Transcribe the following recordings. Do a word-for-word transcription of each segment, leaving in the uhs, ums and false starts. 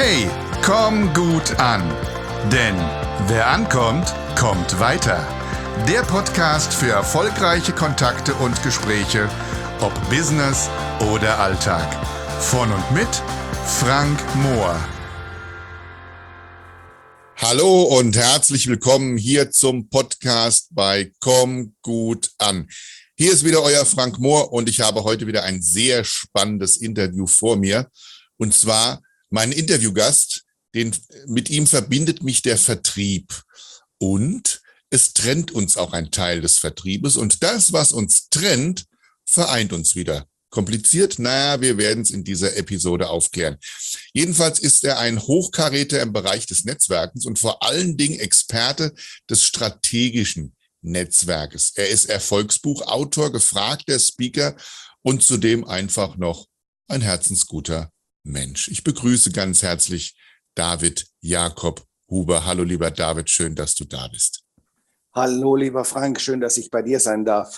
Hey, komm gut an. Denn wer ankommt, kommt weiter. Der Podcast für erfolgreiche Kontakte und Gespräche, ob Business oder Alltag. Von und mit Frank Mohr. Hallo und herzlich willkommen hier zum Podcast bei Komm gut an. Hier ist wieder euer Frank Mohr und ich habe heute wieder ein sehr spannendes Interview vor mir. Und zwar mein Interviewgast, den, mit ihm verbindet mich der Vertrieb. Und es trennt uns auch ein Teil des Vertriebes. Und das, was uns trennt, vereint uns wieder. Kompliziert? Naja, wir werden es in dieser Episode aufklären. Jedenfalls ist er ein Hochkaräter im Bereich des Netzwerkens und vor allen Dingen Experte des strategischen Netzwerkes. Er ist Erfolgsbuchautor, gefragter Speaker und zudem einfach noch ein herzensguter Mensch. Ich begrüße ganz herzlich David Jakob Huber. Hallo lieber David, schön, dass du da bist. Hallo lieber Frank, schön, dass ich bei dir sein darf.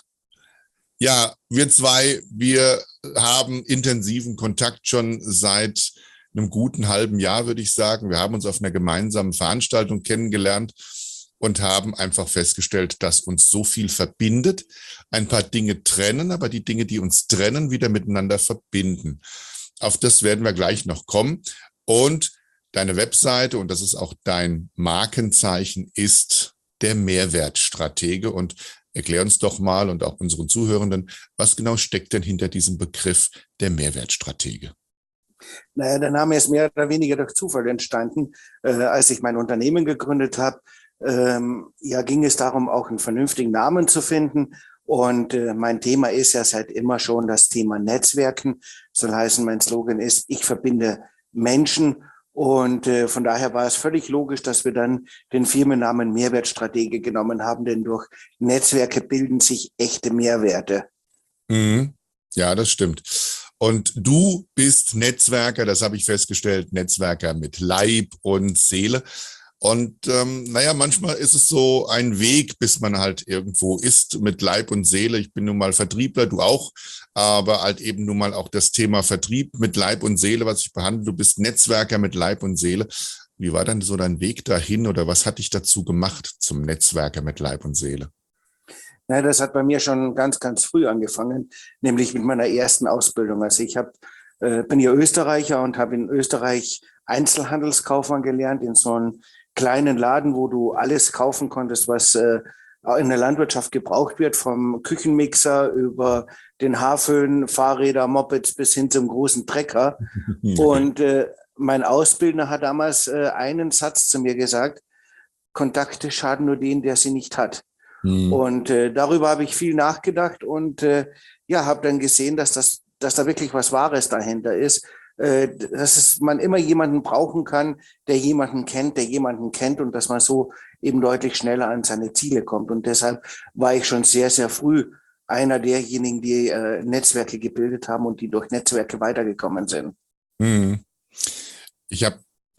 Ja, wir zwei, wir haben intensiven Kontakt schon seit einem guten halben Jahr, würde ich sagen. Wir haben uns auf einer gemeinsamen Veranstaltung kennengelernt und haben einfach festgestellt, dass uns so viel verbindet. Ein paar Dinge trennen, aber die Dinge, die uns trennen, wieder miteinander verbinden. Auf das werden wir gleich noch kommen. Und deine Webseite, und das ist auch dein Markenzeichen, ist der Mehrwertstratege. Und erklär uns doch mal und auch unseren Zuhörenden, was genau steckt denn hinter diesem Begriff der Mehrwertstratege? Naja, der Name ist mehr oder weniger durch Zufall entstanden. Äh, als ich mein Unternehmen gegründet habe, ähm, ja, ging es darum, auch einen vernünftigen Namen zu finden. Und äh, mein Thema ist ja seit immer schon das Thema Netzwerken. Soll heißen, mein Slogan ist, ich verbinde Menschen. Und äh, von daher war es völlig logisch, dass wir dann den Firmennamen Mehrwertstratege genommen haben, denn durch Netzwerke bilden sich echte Mehrwerte. Mhm. Ja, das stimmt. Und du bist Netzwerker, das habe ich festgestellt, Netzwerker mit Leib und Seele. Und ähm, naja, manchmal ist es so ein Weg, bis man halt irgendwo ist mit Leib und Seele. Ich bin nun mal Vertriebler, du auch, aber halt eben nun mal auch das Thema Vertrieb mit Leib und Seele, was ich behandle. Du bist Netzwerker mit Leib und Seele. Wie war dann so dein Weg dahin oder was hat dich dazu gemacht zum Netzwerker mit Leib und Seele? Ja, das hat bei mir schon ganz, ganz früh angefangen, nämlich mit meiner ersten Ausbildung. Also ich hab, äh, bin ja Österreicher und habe in Österreich Einzelhandelskaufmann gelernt, in so einem kleinen Laden, wo du alles kaufen konntest, was äh, in der Landwirtschaft gebraucht wird, vom Küchenmixer über den Haarföhn, Fahrräder, Mopeds bis hin zum großen Trecker. Und äh, mein Ausbildner hat damals äh, einen Satz zu mir gesagt: Kontakte schaden nur denen, der sie nicht hat. Mhm. Und äh, darüber habe ich viel nachgedacht und äh, ja, habe dann gesehen, dass das, dass da wirklich was Wahres dahinter ist. Dass es, man immer jemanden brauchen kann, der jemanden kennt, der jemanden kennt und dass man so eben deutlich schneller an seine Ziele kommt. Und deshalb war ich schon sehr, sehr früh einer derjenigen, die äh, Netzwerke gebildet haben und die durch Netzwerke weitergekommen sind. Hm. Ich habe,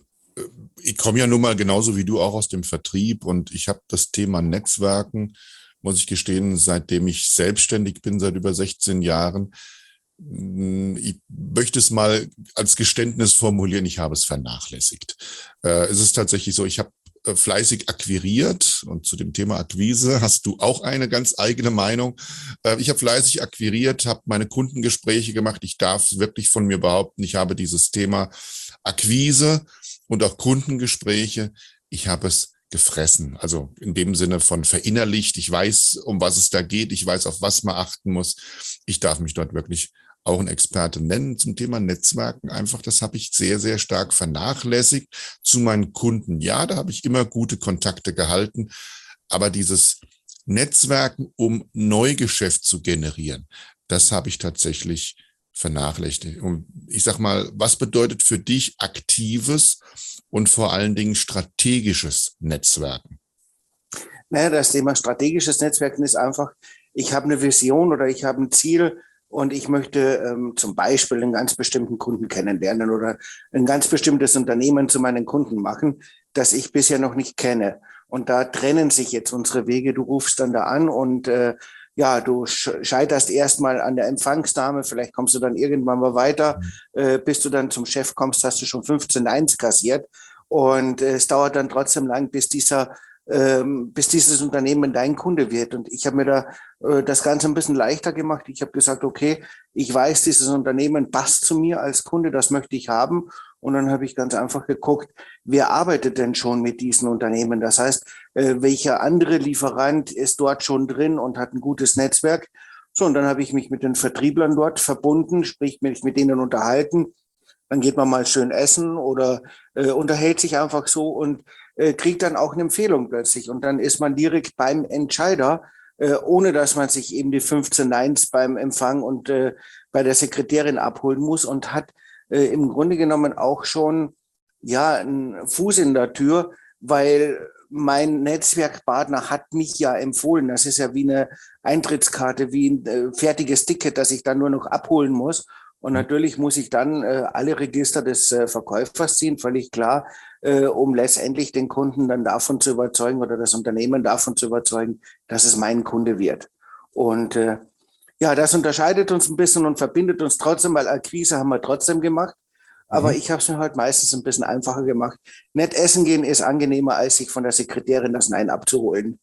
ich komme ja nun mal genauso wie du auch aus dem Vertrieb und ich habe das Thema Netzwerken, muss ich gestehen, seitdem ich selbstständig bin, seit über sechzehn Jahren, ich möchte es mal als Geständnis formulieren, ich habe es vernachlässigt. Äh, es ist tatsächlich so, ich habe äh, fleißig akquiriert und zu dem Thema Akquise hast du auch eine ganz eigene Meinung. Äh, ich habe fleißig akquiriert, habe meine Kundengespräche gemacht. Ich darf wirklich von mir behaupten, ich habe dieses Thema Akquise und auch Kundengespräche, ich habe es gefressen. Also in dem Sinne von verinnerlicht. Ich weiß, um was es da geht. Ich weiß, auf was man achten muss. Ich darf mich dort wirklich auch ein Experte nennen zum Thema Netzwerken. Einfach, das habe ich sehr, sehr stark vernachlässigt zu meinen Kunden. Ja, da habe ich immer gute Kontakte gehalten, aber dieses Netzwerken, um Neugeschäft zu generieren, das habe ich tatsächlich vernachlässigt. Und ich sag mal, was bedeutet für dich aktives und vor allen Dingen strategisches Netzwerken? Naja, das Thema strategisches Netzwerken ist einfach, ich habe eine Vision oder ich habe ein Ziel, und ich möchte ähm, zum Beispiel einen ganz bestimmten Kunden kennenlernen oder ein ganz bestimmtes Unternehmen zu meinen Kunden machen, das ich bisher noch nicht kenne. Und da trennen sich jetzt unsere Wege. Du rufst dann da an und äh, ja, du scheiterst erstmal an der Empfangsdame, vielleicht kommst du dann irgendwann mal weiter, äh, bis du dann zum Chef kommst, hast du schon fünfzehn Neins kassiert und äh, es dauert dann trotzdem lang, bis dieser ähm, bis dieses Unternehmen dein Kunde wird. Und ich habe mir da äh, das Ganze ein bisschen leichter gemacht. Ich habe gesagt, okay, ich weiß, dieses Unternehmen passt zu mir als Kunde, das möchte ich haben. Und dann habe ich ganz einfach geguckt, wer arbeitet denn schon mit diesen Unternehmen? Das heißt, äh, welcher andere Lieferant ist dort schon drin und hat ein gutes Netzwerk? So, und dann habe ich mich mit den Vertrieblern dort verbunden, sprich mich mit denen unterhalten. Dann geht man mal schön essen oder äh, unterhält sich einfach so und äh, kriegt dann auch eine Empfehlung plötzlich. Und dann ist man direkt beim Entscheider, äh, ohne dass man sich eben die fünfzehn Neins beim Empfang und äh, bei der Sekretärin abholen muss und hat äh, im Grunde genommen auch schon ja einen Fuß in der Tür, weil mein Netzwerkpartner hat mich ja empfohlen. Das ist ja wie eine Eintrittskarte, wie ein äh, fertiges Ticket, das ich dann nur noch abholen muss. Und natürlich muss ich dann äh, alle Register des äh, Verkäufers ziehen, völlig klar, äh, um letztendlich den Kunden dann davon zu überzeugen oder das Unternehmen davon zu überzeugen, dass es mein Kunde wird. Und äh, ja, das unterscheidet uns ein bisschen und verbindet uns trotzdem, weil Akquise haben wir trotzdem gemacht. Aber mhm. ich habe es mir halt meistens ein bisschen einfacher gemacht. Nett essen gehen ist angenehmer, als sich von der Sekretärin das Nein abzuholen.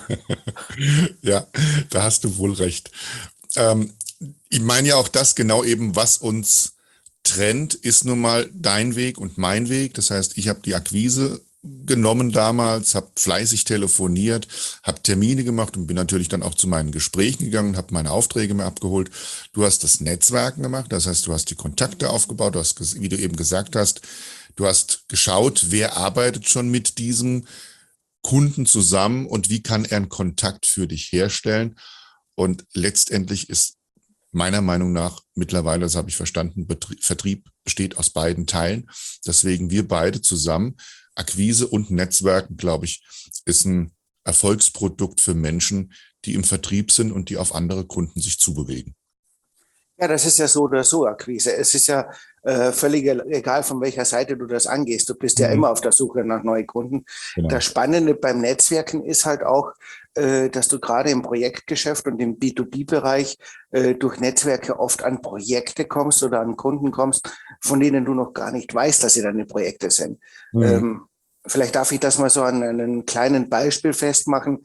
Ja, da hast du wohl recht. Ähm, ich meine ja auch das genau eben, was uns trennt, ist nun mal dein Weg und mein Weg. Das heißt, ich habe die Akquise genommen damals, habe fleißig telefoniert, habe Termine gemacht und bin natürlich dann auch zu meinen Gesprächen gegangen, habe meine Aufträge mir abgeholt. Du hast das Netzwerken gemacht, das heißt, du hast die Kontakte aufgebaut, du hast, wie du eben gesagt hast, du hast geschaut, wer arbeitet schon mit diesem Kunden zusammen und wie kann er einen Kontakt für dich herstellen. Und letztendlich ist meiner Meinung nach mittlerweile, das habe ich verstanden, Betrie- Vertrieb besteht aus beiden Teilen. Deswegen wir beide zusammen, Akquise und Netzwerken, glaube ich, ist ein Erfolgsprodukt für Menschen, die im Vertrieb sind und die auf andere Kunden sich zubewegen. Ja, das ist ja so oder so Akquise. Es ist ja äh, völlig egal, von welcher Seite du das angehst. Du bist ja Mhm. immer auf der Suche nach neuen Kunden. Genau. Das Spannende beim Netzwerken ist halt auch, äh, dass du gerade im Projektgeschäft und im B zwei B-Bereich äh, durch Netzwerke oft an Projekte kommst oder an Kunden kommst, von denen du noch gar nicht weißt, dass sie deine Projekte sind. Mhm. Ähm, vielleicht darf ich das mal so an einem kleinen Beispiel festmachen.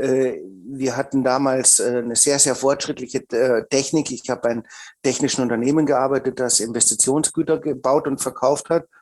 Wir hatten damals eine sehr, sehr fortschrittliche Technik. Ich habe bei einem technischen Unternehmen gearbeitet, das Investitionsgüter gebaut und verkauft hat.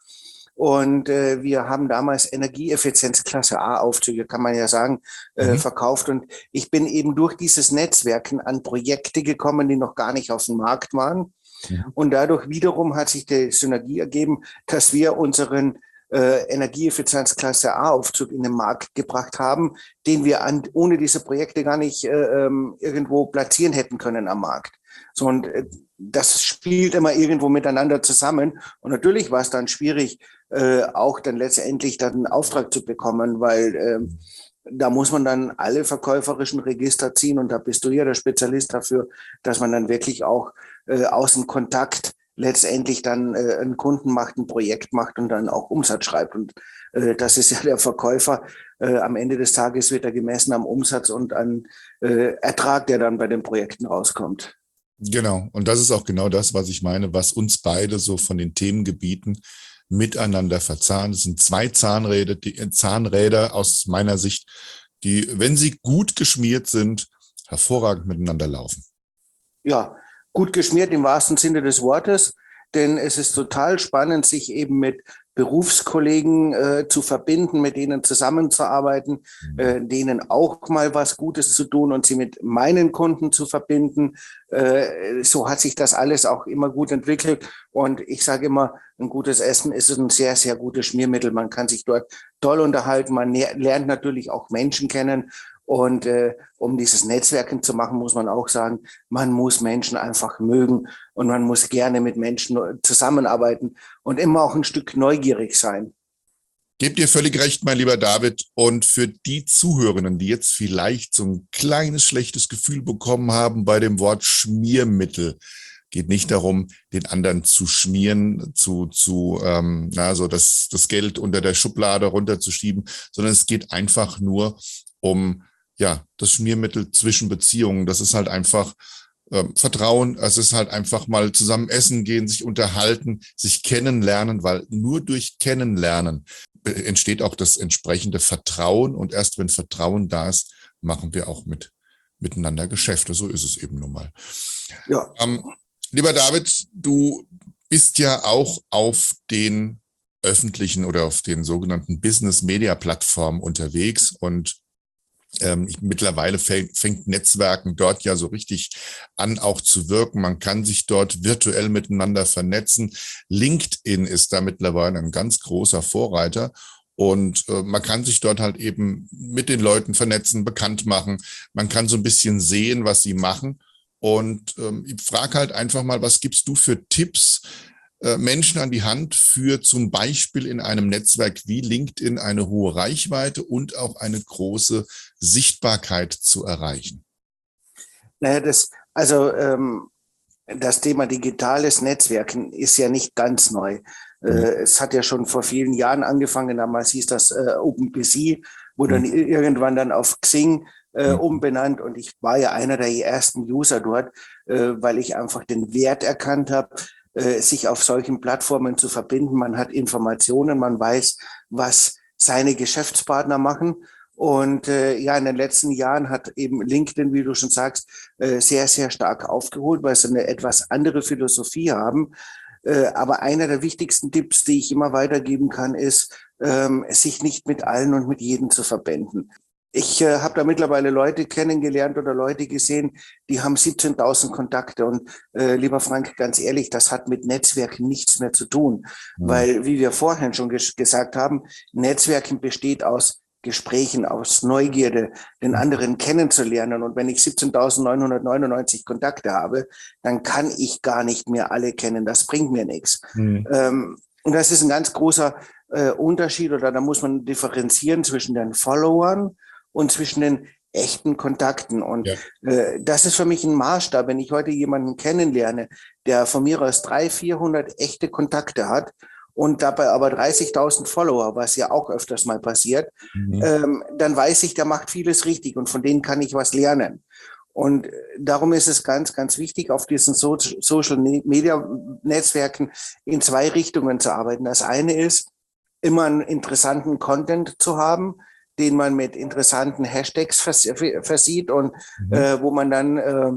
Und wir haben damals Energieeffizienz Klasse A Aufzüge, kann man ja sagen, mhm. verkauft. Und ich bin eben durch dieses Netzwerken an Projekte gekommen, die noch gar nicht auf dem Markt waren. Mhm. Und dadurch wiederum hat sich die Synergie ergeben, dass wir unseren Äh, Energieeffizienzklasse A-Aufzug in den Markt gebracht haben, den wir an, ohne diese Projekte gar nicht äh, ähm, irgendwo platzieren hätten können am Markt. So, und äh, das spielt immer irgendwo miteinander zusammen. Und natürlich war es dann schwierig, äh, auch dann letztendlich dann einen Auftrag zu bekommen, weil äh, da muss man dann alle verkäuferischen Register ziehen und da bist du ja der Spezialist dafür, dass man dann wirklich auch äh, aus dem Kontakt letztendlich dann äh, einen Kunden macht, ein Projekt macht und dann auch Umsatz schreibt. Und äh, das ist ja der Verkäufer. Äh, am Ende des Tages wird er gemessen am Umsatz und an äh, Ertrag, der dann bei den Projekten rauskommt. Genau. Und das ist auch genau das, was ich meine, was uns beide so von den Themengebieten miteinander verzahnt. Es sind zwei Zahnräder, die Zahnräder aus meiner Sicht, die, wenn sie gut geschmiert sind, hervorragend miteinander laufen. Ja, gut geschmiert im wahrsten Sinne des Wortes, denn es ist total spannend, sich eben mit Berufskollegen äh, zu verbinden, mit denen zusammenzuarbeiten, mhm. äh, denen auch mal was Gutes zu tun und sie mit meinen Kunden zu verbinden. Äh, so hat sich das alles auch immer gut entwickelt. Und ich sage immer, ein gutes Essen ist ein sehr, sehr gutes Schmiermittel. Man kann sich dort toll unterhalten. Man lernt natürlich auch Menschen kennen. Und äh, um dieses Netzwerken zu machen, muss man auch sagen, man muss Menschen einfach mögen und man muss gerne mit Menschen zusammenarbeiten und immer auch ein Stück neugierig sein. Gebt ihr völlig recht, mein lieber David. Und für die Zuhörenden, die jetzt vielleicht so ein kleines schlechtes Gefühl bekommen haben bei dem Wort Schmiermittel, geht nicht darum, den anderen zu schmieren, zu, zu ähm, na, so das, das Geld unter der Schublade runterzuschieben, sondern es geht einfach nur um ja, das Schmiermittel zwischen Beziehungen. Das ist halt einfach ähm, Vertrauen. Es ist halt einfach mal zusammen essen gehen, sich unterhalten, sich kennenlernen, weil nur durch Kennenlernen entsteht auch das entsprechende Vertrauen. Und erst wenn Vertrauen da ist, machen wir auch mit miteinander Geschäfte. So ist es eben nun mal. Ja. Ähm, lieber David, du bist ja auch auf den öffentlichen oder auf den sogenannten Business-Media-Plattformen unterwegs und ähm, ich, mittlerweile fängt, fängt Netzwerken dort ja so richtig an, auch zu wirken. Man kann sich dort virtuell miteinander vernetzen. LinkedIn ist da mittlerweile ein ganz großer Vorreiter. Und äh, man kann sich dort halt eben mit den Leuten vernetzen, bekannt machen. Man kann so ein bisschen sehen, was sie machen. Und ähm, ich frage halt einfach mal, was gibst du für Tipps, äh, Menschen an die Hand für zum Beispiel in einem Netzwerk wie LinkedIn eine hohe Reichweite und auch eine große Sichtbarkeit zu erreichen? Naja, das, also ähm, das Thema digitales Netzwerken ist ja nicht ganz neu. Äh, es hat ja schon vor vielen Jahren angefangen, damals hieß das äh, OpenPC, wurde dann irgendwann dann auf Xing äh, umbenannt und ich war ja einer der ersten User dort, äh, weil ich einfach den Wert erkannt habe, äh, sich auf solchen Plattformen zu verbinden. Man hat Informationen, man weiß, was seine Geschäftspartner machen. Und äh, ja, in den letzten Jahren hat eben LinkedIn, wie du schon sagst, äh, sehr, sehr stark aufgeholt, weil sie eine etwas andere Philosophie haben. Äh, aber einer der wichtigsten Tipps, die ich immer weitergeben kann, ist, ähm, sich nicht mit allen und mit jedem zu verbinden. Ich äh, habe da mittlerweile Leute kennengelernt oder Leute gesehen, die haben siebzehntausend Kontakte. Und äh, lieber Frank, ganz ehrlich, das hat mit Netzwerken nichts mehr zu tun. Mhm. Weil, wie wir vorhin schon ges- gesagt haben, Netzwerken besteht aus Gesprächen, aus Neugierde, den anderen kennenzulernen. Und wenn ich siebzehntausendneunhundertneunundneunzig Kontakte habe, dann kann ich gar nicht mehr alle kennen. Das bringt mir nichts. Mhm. Ähm, und das ist ein ganz großer äh, Unterschied, oder da muss man differenzieren zwischen den Followern und zwischen den echten Kontakten. Und ja. äh, das ist für mich ein Maßstab. Wenn ich heute jemanden kennenlerne, der von mir aus dreihundert, vierhundert echte Kontakte hat, und dabei aber dreißigtausend Follower, was ja auch öfters mal passiert, mhm. ähm, dann weiß ich, der macht vieles richtig und von denen kann ich was lernen. Und darum ist es ganz, ganz wichtig, auf diesen so- Social-Media-Netzwerken in zwei Richtungen zu arbeiten. Das eine ist, immer einen interessanten Content zu haben, den man mit interessanten Hashtags vers- versieht und mhm. äh, wo man dann äh,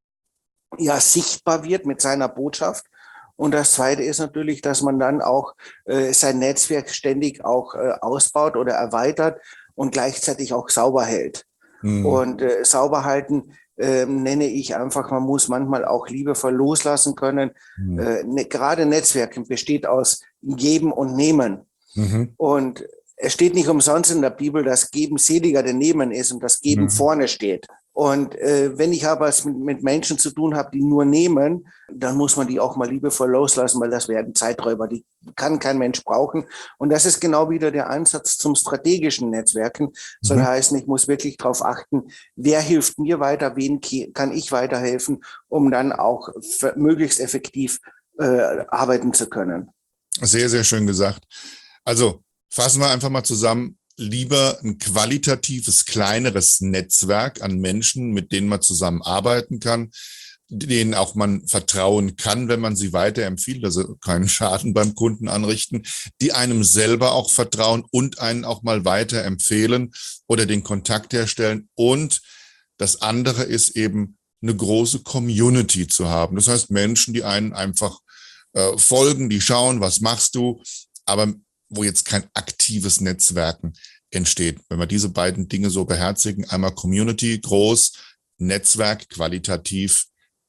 ja sichtbar wird mit seiner Botschaft. Und das Zweite ist natürlich, dass man dann auch äh, sein Netzwerk ständig auch äh, ausbaut oder erweitert und gleichzeitig auch sauber hält. Mhm. Und äh, sauber halten äh, nenne ich einfach, man muss manchmal auch liebevoll loslassen können. Mhm. Äh, ne, gerade Netzwerken besteht aus Geben und Nehmen. Mhm. Und es steht nicht umsonst in der Bibel, dass Geben seliger denn Nehmen ist und das Geben mhm. vorne steht. Und äh, wenn ich aber es mit, mit Menschen zu tun habe, die nur nehmen, dann muss man die auch mal liebevoll loslassen, weil das werden Zeiträuber, die kann kein Mensch brauchen. Und das ist genau wieder der Ansatz zum strategischen Netzwerken. Mhm. Soll heißen, ich muss wirklich darauf achten, wer hilft mir weiter, wen kann ich weiterhelfen, um dann auch möglichst effektiv äh, arbeiten zu können. Sehr, sehr schön gesagt. Also fassen wir einfach mal zusammen. Lieber ein qualitatives, kleineres Netzwerk an Menschen, mit denen man zusammenarbeiten kann, denen auch man vertrauen kann, wenn man sie weiterempfiehlt, also keinen Schaden beim Kunden anrichten, die einem selber auch vertrauen und einen auch mal weiterempfehlen oder den Kontakt herstellen. Und das andere ist eben eine große Community zu haben. Das heißt Menschen, die einen einfach äh, folgen, die schauen, was machst du, aber wo jetzt kein aktives Netzwerken entsteht. Wenn wir diese beiden Dinge so beherzigen, einmal Community, groß, Netzwerk, qualitativ,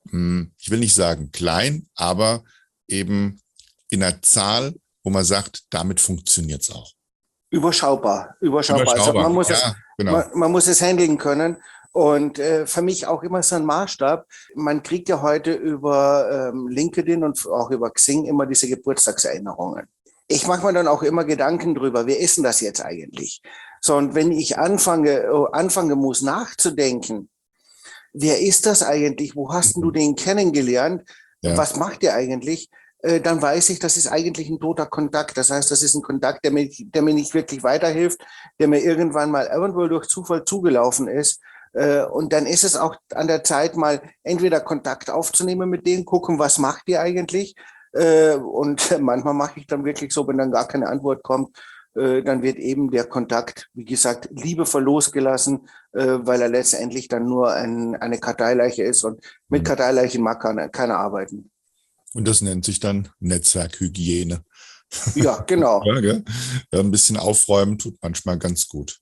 ich will nicht sagen klein, aber eben in einer Zahl, wo man sagt, damit funktioniert es auch. Überschaubar, überschaubar. Überschaubar. Also man muss ja, es, genau. man, man muss es handeln können. Und äh, für mich auch immer so ein Maßstab. Man kriegt ja heute über ähm, LinkedIn und auch über Xing immer diese Geburtstagserinnerungen. Ich mache mir dann auch immer Gedanken drüber, wer ist denn das jetzt eigentlich? So, und wenn ich anfange, anfangen muss nachzudenken, wer ist das eigentlich? Wo hast mhm. du den kennengelernt? Ja. Was macht der eigentlich? äh, dann weiß ich, das ist eigentlich ein toter Kontakt. Das heißt, das ist ein Kontakt, der mir, der mir nicht wirklich weiterhilft, der mir irgendwann mal irgendwo durch Zufall zugelaufen ist. Äh, und dann ist es auch an der Zeit, mal entweder Kontakt aufzunehmen mit denen, gucken, was macht ihr eigentlich? Äh, und manchmal mache ich dann wirklich so, wenn dann gar keine Antwort kommt, äh, dann wird eben der Kontakt, wie gesagt, liebevoll losgelassen, äh, weil er letztendlich dann nur ein, eine Karteileiche ist und mit Karteileichen mag keiner, keiner arbeiten. Und das nennt sich dann Netzwerkhygiene. Ja, genau. Ja, gell? Ja, ein bisschen aufräumen tut manchmal ganz gut.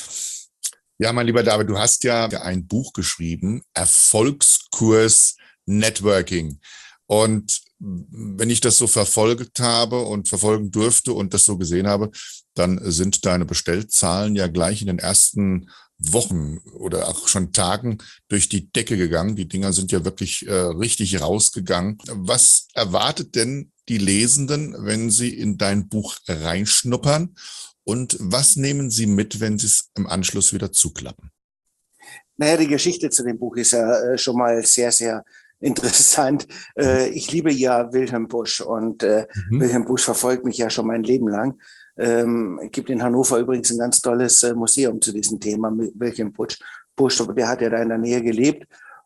Ja, mein lieber David, du hast ja ein Buch geschrieben, Erfolgskurs Networking. Und wenn ich das so verfolgt habe und verfolgen durfte und das so gesehen habe, dann sind deine Bestellzahlen ja gleich in den ersten Wochen oder auch schon Tagen durch die Decke gegangen. Die Dinger sind ja wirklich äh, richtig rausgegangen. Was erwartet denn die Lesenden, wenn sie in dein Buch reinschnuppern? Und was nehmen sie mit, wenn sie es im Anschluss wieder zuklappen? Naja, die Geschichte zu dem Buch ist ja äh, schon mal sehr, sehr interessant. Äh, ich liebe ja Wilhelm Busch und äh, mhm. Wilhelm Busch verfolgt mich ja schon mein Leben lang. Ähm, es gibt in Hannover übrigens ein ganz tolles äh, Museum zu diesem Thema, Wilhelm Busch. Busch, der hat ja da in der Nähe gelebt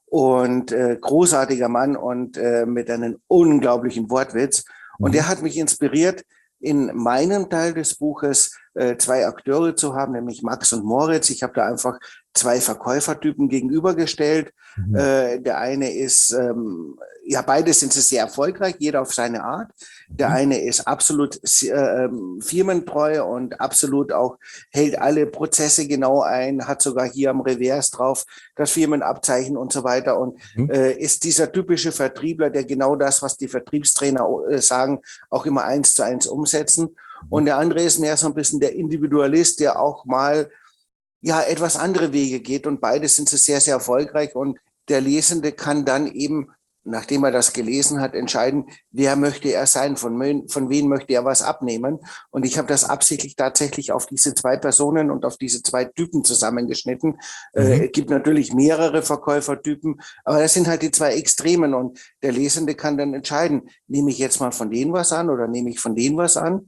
und äh, großartiger Mann und äh, mit einem unglaublichen Wortwitz. Und mhm. der hat mich inspiriert, in meinem Teil des Buches äh, zwei Akteure zu haben, nämlich Max und Moritz. Ich habe da einfach zwei Verkäufertypen gegenübergestellt. Mhm. Äh, der eine ist, ähm, ja, beide sind sehr erfolgreich, jeder auf seine Art. Der mhm. eine ist absolut äh, firmentreu und absolut auch hält alle Prozesse genau ein, hat sogar hier am Revers drauf das Firmenabzeichen und so weiter und mhm. äh, ist dieser typische Vertriebler, der genau das, was die Vertriebstrainer äh, sagen, auch immer eins zu eins umsetzen. Mhm. Und der andere ist mehr so ein bisschen der Individualist, der auch mal ja etwas andere Wege geht und beide sind so sehr, sehr erfolgreich und der Lesende kann dann eben, nachdem er das gelesen hat, entscheiden, wer möchte er sein, von, von wem möchte er was abnehmen. Und ich habe das absichtlich tatsächlich auf diese zwei Personen und auf diese zwei Typen zusammengeschnitten. Mhm. Äh, es gibt natürlich mehrere Verkäufertypen, aber das sind halt die zwei Extremen und der Lesende kann dann entscheiden, nehme ich jetzt mal von denen was an oder nehme ich von denen was an.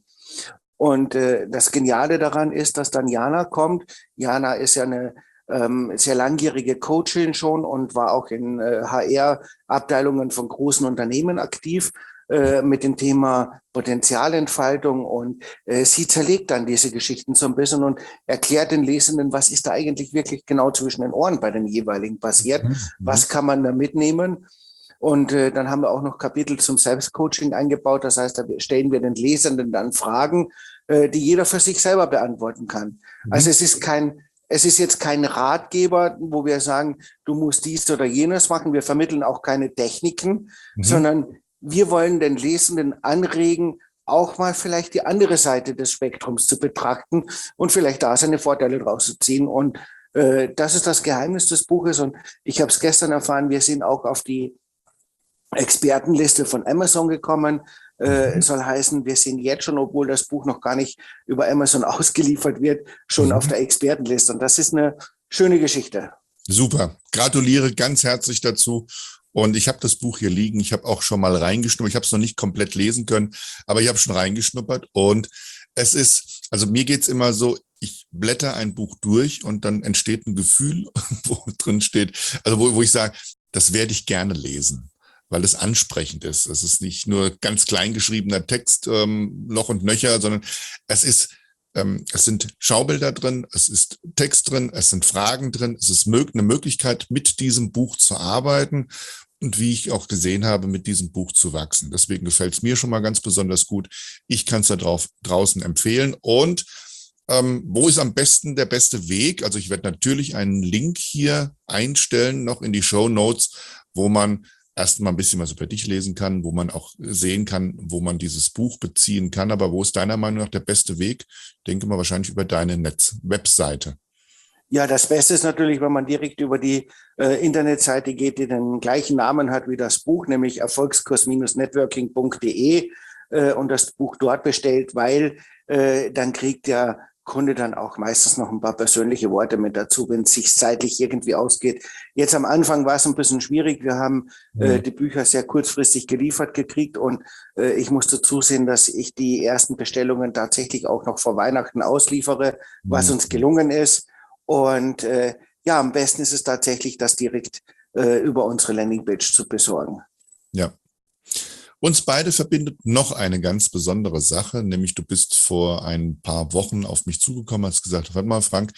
Und äh, das Geniale daran ist, dass dann Jana kommt. Jana ist ja eine ähm, sehr langjährige Coachin schon und war auch in äh, H R-Abteilungen von großen Unternehmen aktiv äh, mit dem Thema Potenzialentfaltung. Und äh, sie zerlegt dann diese Geschichten so ein bisschen und erklärt den Lesenden, was ist da eigentlich wirklich genau zwischen den Ohren bei den jeweiligen passiert. Mhm. Was kann man da mitnehmen? Und äh, dann haben wir auch noch Kapitel zum Selbstcoaching eingebaut. Das heißt, da stellen wir den Lesenden dann Fragen, äh, die jeder für sich selber beantworten kann. Mhm. Also es ist kein, es ist jetzt kein Ratgeber, wo wir sagen, du musst dies oder jenes machen. Wir vermitteln auch keine Techniken, mhm. sondern wir wollen den Lesenden anregen, auch mal vielleicht die andere Seite des Spektrums zu betrachten und vielleicht da seine Vorteile draus zu ziehen. Und äh, das ist das Geheimnis des Buches. Und ich habe es gestern erfahren, wir sind auch auf die Expertenliste von Amazon gekommen, äh, soll heißen, wir sind jetzt schon, obwohl das Buch noch gar nicht über Amazon ausgeliefert wird, schon mhm. auf der Expertenliste. Und das ist eine schöne Geschichte. Super. Gratuliere ganz herzlich dazu. Und ich habe das Buch hier liegen. Ich habe auch schon mal reingeschnuppert. Ich habe es noch nicht komplett lesen können, aber ich habe schon reingeschnuppert. Und es ist, also mir geht's immer so, ich blätter ein Buch durch und dann entsteht ein Gefühl, wo drin steht, also wo, wo ich sage, das werde ich gerne lesen, weil es ansprechend ist. Es ist nicht nur ganz klein geschriebener Text, ähm, noch und nöcher, sondern es ist, ähm, es sind Schaubilder drin, es ist Text drin, es sind Fragen drin, es ist mög- eine Möglichkeit, mit diesem Buch zu arbeiten und wie ich auch gesehen habe, mit diesem Buch zu wachsen. Deswegen gefällt es mir schon mal ganz besonders gut. Ich kann es da drauf, draußen empfehlen. Und ähm, wo ist am besten der beste Weg? Also ich werde natürlich einen Link hier einstellen, noch in die Shownotes, wo man erstmal ein bisschen was über dich lesen kann, wo man auch sehen kann, wo man dieses Buch beziehen kann. Aber wo ist deiner Meinung nach der beste Weg? Ich denke mal wahrscheinlich über deine Netz- Webseite. Ja, das Beste ist natürlich, wenn man direkt über die äh, Internetseite geht, die den gleichen Namen hat wie das Buch, nämlich erfolgskurs networking punkt de äh, und das Buch dort bestellt, weil äh, dann kriegt der Kunde dann auch meistens noch ein paar persönliche Worte mit dazu, wenn es sich zeitlich irgendwie ausgeht. Jetzt am Anfang war es ein bisschen schwierig. Wir haben mhm. äh, die Bücher sehr kurzfristig geliefert gekriegt und äh, ich musste zusehen, dass ich die ersten Bestellungen tatsächlich auch noch vor Weihnachten ausliefere, mhm. was uns gelungen ist. Und äh, ja, am besten ist es tatsächlich, das direkt äh, über unsere Landingpage zu besorgen. Ja. Uns beide verbindet noch eine ganz besondere Sache, nämlich du bist vor ein paar Wochen auf mich zugekommen, hast gesagt, warte mal Frank,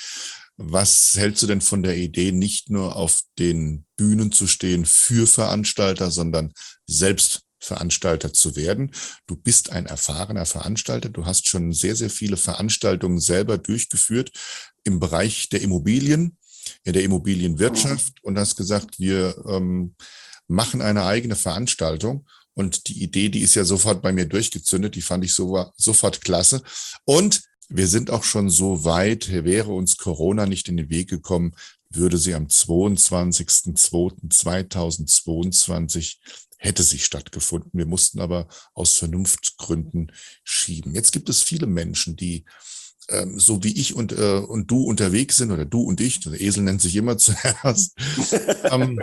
was hältst du denn von der Idee, nicht nur auf den Bühnen zu stehen für Veranstalter, sondern selbst Veranstalter zu werden? Du bist ein erfahrener Veranstalter, du hast schon sehr, sehr viele Veranstaltungen selber durchgeführt im Bereich der Immobilien, in der Immobilienwirtschaft und hast gesagt, wir ähm, machen eine eigene Veranstaltung. Und die Idee, die ist ja sofort bei mir durchgezündet, die fand ich so, sofort klasse. Und wir sind auch schon so weit, wäre uns Corona nicht in den Weg gekommen, würde sie am zweiundzwanzigsten zweiten zweitausendzweiundzwanzig hätte sie stattgefunden. Wir mussten aber aus Vernunftgründen schieben. Jetzt gibt es viele Menschen, die ähm, so wie ich und, äh, und du unterwegs sind, oder du und ich, der Esel nennt sich immer zuerst, ähm,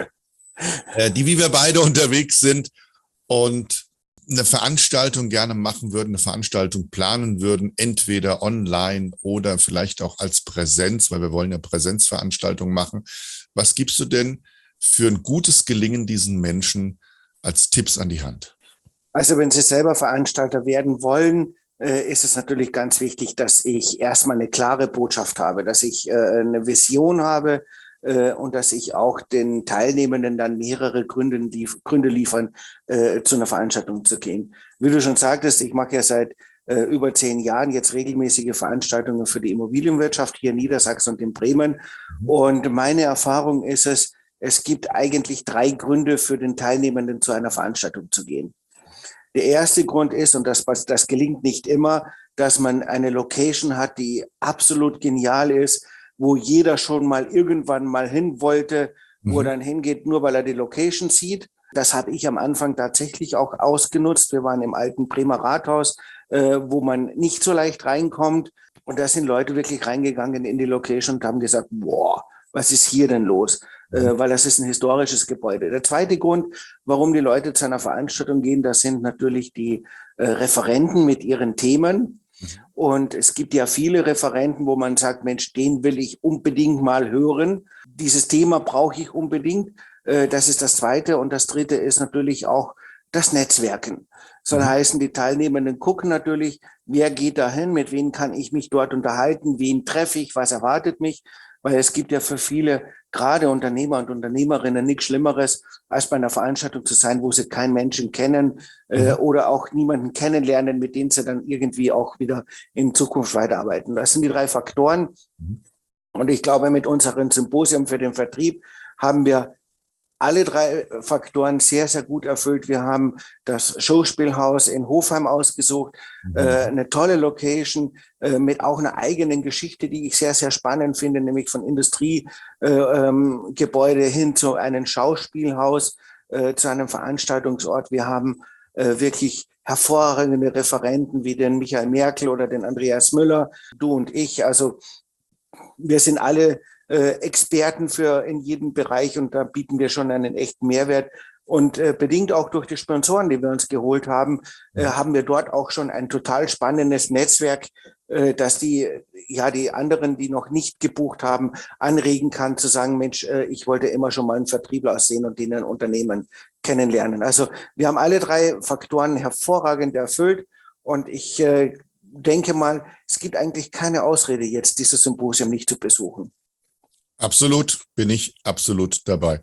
äh, die wie wir beide unterwegs sind, und eine Veranstaltung gerne machen würden, eine Veranstaltung planen würden, entweder online oder vielleicht auch als Präsenz, weil wir wollen ja Präsenzveranstaltungen machen. Was gibst du denn für ein gutes Gelingen diesen Menschen als Tipps an die Hand? Also wenn Sie selber Veranstalter werden wollen, äh, ist es natürlich ganz wichtig, dass ich erstmal eine klare Botschaft habe, dass ich äh, eine Vision habe, und dass ich auch den Teilnehmenden dann mehrere Gründe, lief, Gründe liefern, äh, zu einer Veranstaltung zu gehen. Wie du schon sagtest, ich mache ja seit äh, über zehn Jahren jetzt regelmäßige Veranstaltungen für die Immobilienwirtschaft hier in Niedersachsen und in Bremen. Und meine Erfahrung ist es, es gibt eigentlich drei Gründe für den Teilnehmenden, zu einer Veranstaltung zu gehen. Der erste Grund ist, und das, das gelingt nicht immer, dass man eine Location hat, die absolut genial ist, wo jeder schon mal irgendwann mal hin wollte, wo mhm. er dann hingeht, nur weil er die Location sieht. Das habe ich am Anfang tatsächlich auch ausgenutzt. Wir waren im alten Bremer Rathaus, äh, wo man nicht so leicht reinkommt. Und da sind Leute wirklich reingegangen in die Location und haben gesagt, boah, was ist hier denn los? Mhm. Äh, weil das ist ein historisches Gebäude. Der zweite Grund, warum die Leute zu einer Veranstaltung gehen, das sind natürlich die äh, Referenten mit ihren Themen. Und es gibt ja viele Referenten, wo man sagt, Mensch, den will ich unbedingt mal hören. Dieses Thema brauche ich unbedingt. Das ist das Zweite. Und das Dritte ist natürlich auch das Netzwerken. Soll mhm. heißen, die Teilnehmenden gucken natürlich, wer geht dahin, mit wem kann ich mich dort unterhalten, wen treffe ich, was erwartet mich. Weil es gibt ja für viele, gerade Unternehmer und Unternehmerinnen, nichts Schlimmeres, als bei einer Veranstaltung zu sein, wo sie keinen Menschen kennen äh, mhm. oder auch niemanden kennenlernen, mit denen sie dann irgendwie auch wieder in Zukunft weiterarbeiten. Das sind die drei Faktoren. Mhm. Und ich glaube, mit unserem Symposium für den Vertrieb haben wir alle drei Faktoren sehr, sehr gut erfüllt. Wir haben das Schauspielhaus in Hofheim ausgesucht, mhm. äh, eine tolle Location äh, mit auch einer eigenen Geschichte, die ich sehr, sehr spannend finde, nämlich von Industriegebäude äh, ähm, hin zu einem Schauspielhaus, äh, zu einem Veranstaltungsort. Wir haben äh, wirklich hervorragende Referenten wie den Michael Merkel oder den Andreas Müller, du und ich. Also wir sind alle Äh, Experten für in jedem Bereich und da bieten wir schon einen echten Mehrwert. Und äh, bedingt auch durch die Sponsoren, die wir uns geholt haben, äh, haben wir dort auch schon ein total spannendes Netzwerk, äh, dass die, ja, die anderen, die noch nicht gebucht haben, anregen kann zu sagen, Mensch, äh, ich wollte immer schon mal einen Vertriebler aussehen und den ein Unternehmen kennenlernen. Also wir haben alle drei Faktoren hervorragend erfüllt und ich äh, denke mal, es gibt eigentlich keine Ausrede jetzt, dieses Symposium nicht zu besuchen. Absolut, bin ich absolut dabei.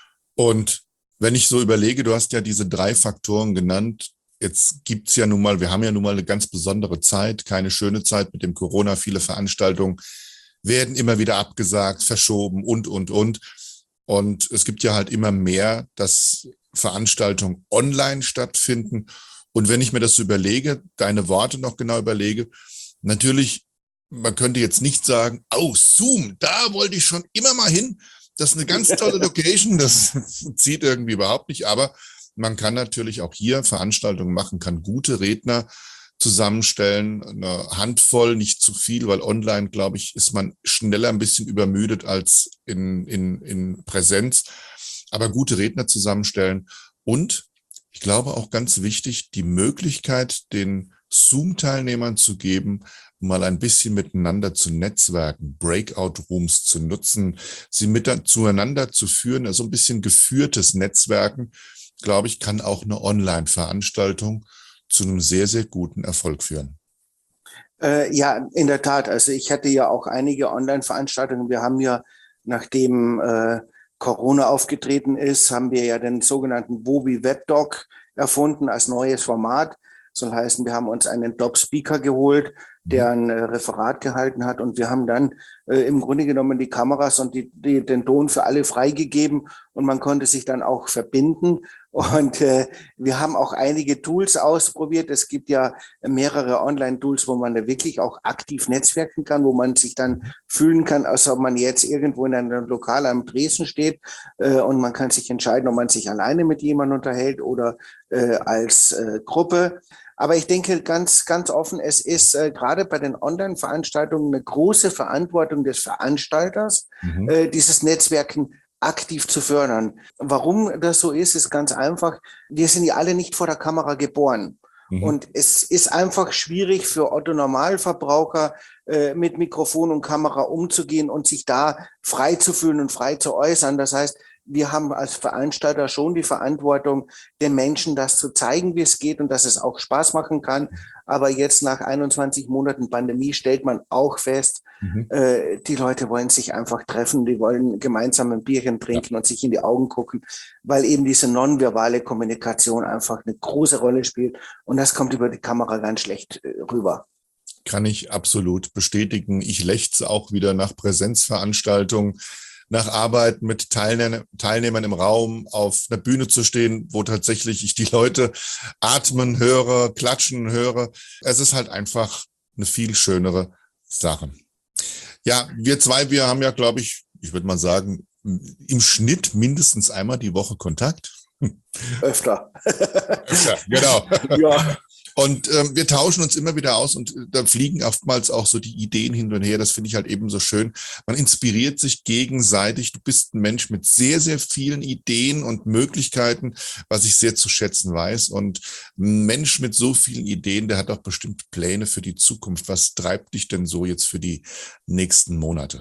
Und wenn ich so überlege, du hast ja diese drei Faktoren genannt, jetzt gibt's ja nun mal, wir haben ja nun mal eine ganz besondere Zeit, keine schöne Zeit mit dem Corona, viele Veranstaltungen werden immer wieder abgesagt, verschoben und, und, und. Und es gibt ja halt immer mehr, dass Veranstaltungen online stattfinden. Und wenn ich mir das so überlege, deine Worte noch genau überlege, natürlich, man könnte jetzt nicht sagen, oh, Zoom, da wollte ich schon immer mal hin. Das ist eine ganz tolle Location, das zieht irgendwie überhaupt nicht. Aber man kann natürlich auch hier Veranstaltungen machen, kann gute Redner zusammenstellen, eine Handvoll, nicht zu viel, weil online, glaube ich, ist man schneller ein bisschen übermüdet als in, in, in Präsenz. Aber gute Redner zusammenstellen und ich glaube auch ganz wichtig, die Möglichkeit, den Zoom-Teilnehmern zu geben, mal ein bisschen miteinander zu netzwerken, Breakout-Rooms zu nutzen, sie mit zueinander zu führen, also ein bisschen geführtes Netzwerken, glaube ich, kann auch eine Online-Veranstaltung zu einem sehr, sehr guten Erfolg führen. Äh, ja, in der Tat. Also ich hatte ja auch einige Online-Veranstaltungen. Wir haben ja, nachdem äh, Corona aufgetreten ist, haben wir ja den sogenannten Wobi Webdoc erfunden als neues Format. Soll heißen, wir haben uns einen Top-Speaker geholt, der ein äh, Referat gehalten hat und wir haben dann äh, im Grunde genommen die Kameras und die, die, den Ton für alle freigegeben und man konnte sich dann auch verbinden und äh, wir haben auch einige Tools ausprobiert. Es gibt ja mehrere Online-Tools, wo man da wirklich auch aktiv netzwerken kann, wo man sich dann fühlen kann, als ob man jetzt irgendwo in einem Lokal am Tresen steht äh, und man kann sich entscheiden, ob man sich alleine mit jemandem unterhält oder äh, als äh, Gruppe. Aber ich denke ganz, ganz offen, es ist äh, gerade bei den Online-Veranstaltungen eine große Verantwortung des Veranstalters, Mhm. äh, dieses Netzwerken aktiv zu fördern. Warum das so ist, ist ganz einfach. Wir sind ja alle nicht vor der Kamera geboren. Mhm. Und es ist einfach schwierig für Otto Normalverbraucher, äh, mit Mikrofon und Kamera umzugehen und sich da frei zu fühlen und frei zu äußern. Das heißt, wir haben als Veranstalter schon die Verantwortung, den Menschen das zu zeigen, wie es geht und dass es auch Spaß machen kann. Aber jetzt nach einundzwanzig Monaten Pandemie stellt man auch fest, Mhm. äh, die Leute wollen sich einfach treffen, die wollen gemeinsam ein Bierchen trinken ja. und sich in die Augen gucken, weil eben diese nonverbale Kommunikation einfach eine große Rolle spielt. Und das kommt über die Kamera ganz schlecht äh, rüber. Kann ich absolut bestätigen. Ich lechze auch wieder nach Präsenzveranstaltungen, nach Arbeit mit Teilnehmern, Teilnehmern im Raum, auf einer Bühne zu stehen, wo tatsächlich ich die Leute atmen höre, klatschen höre. Es ist halt einfach eine viel schönere Sache. Ja, wir zwei, wir haben ja, glaube ich, ich würde mal sagen, im Schnitt mindestens einmal die Woche Kontakt. Öfter. Öfter, genau. Ja. Und ähm, wir tauschen uns immer wieder aus und äh, da fliegen oftmals auch so die Ideen hin und her. Das finde ich halt eben so schön. Man inspiriert sich gegenseitig. Du bist ein Mensch mit sehr, sehr vielen Ideen und Möglichkeiten, was ich sehr zu schätzen weiß. Und ein Mensch mit so vielen Ideen, der hat auch bestimmt Pläne für die Zukunft. Was treibt dich denn so jetzt für die nächsten Monate?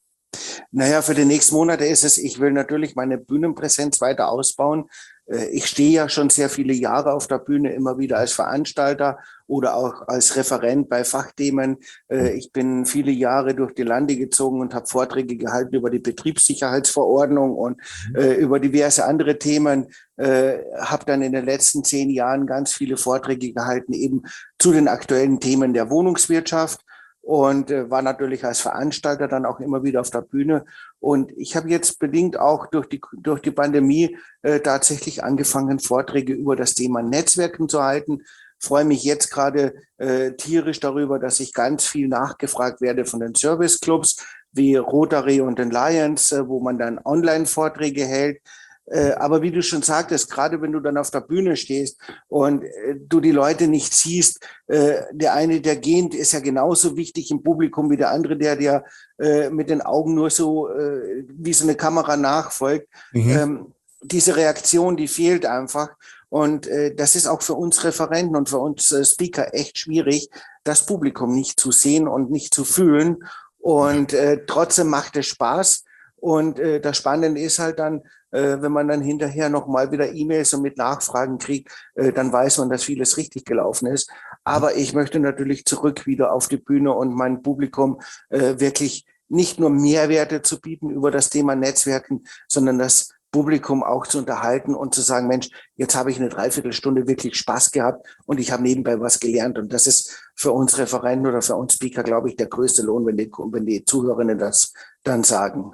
Naja, für die nächsten Monate ist es, ich will natürlich meine Bühnenpräsenz weiter ausbauen. Ich stehe ja schon sehr viele Jahre auf der Bühne, immer wieder als Veranstalter oder auch als Referent bei Fachthemen. Ich bin viele Jahre durch die Lande gezogen und habe Vorträge gehalten über die Betriebssicherheitsverordnung und äh, über diverse andere Themen. Äh, habe dann in den letzten zehn Jahren ganz viele Vorträge gehalten, eben zu den aktuellen Themen der Wohnungswirtschaft. Und äh, war natürlich als Veranstalter dann auch immer wieder auf der Bühne. Und ich habe jetzt bedingt auch durch die durch die Pandemie äh, tatsächlich angefangen, Vorträge über das Thema Netzwerken zu halten. Freue mich jetzt gerade äh, tierisch darüber, dass ich ganz viel nachgefragt werde von den Serviceclubs wie Rotary und den Lions, äh, wo man dann Online-Vorträge hält. Äh, aber wie du schon sagtest, gerade wenn du dann auf der Bühne stehst und äh, du die Leute nicht siehst, äh, der eine, der gähnt, ist ja genauso wichtig im Publikum wie der andere, der dir äh, mit den Augen nur so äh, wie so eine Kamera nachfolgt. Mhm. Ähm, diese Reaktion, die fehlt einfach. Und äh, das ist auch für uns Referenten und für uns äh, Speaker echt schwierig, das Publikum nicht zu sehen und nicht zu fühlen. Und äh, trotzdem macht es Spaß. Und äh, das Spannende ist halt dann, äh, wenn man dann hinterher nochmal wieder E-Mails und mit Nachfragen kriegt, äh, dann weiß man, dass vieles richtig gelaufen ist. Aber ich möchte natürlich zurück wieder auf die Bühne und mein Publikum äh, wirklich nicht nur Mehrwerte zu bieten über das Thema Netzwerken, sondern das Publikum auch zu unterhalten und zu sagen, Mensch, jetzt habe ich eine Dreiviertelstunde wirklich Spaß gehabt und ich habe nebenbei was gelernt. Und das ist für uns Referenten oder für uns Speaker, glaube ich, der größte Lohn, wenn die, wenn die Zuhörerinnen das dann sagen.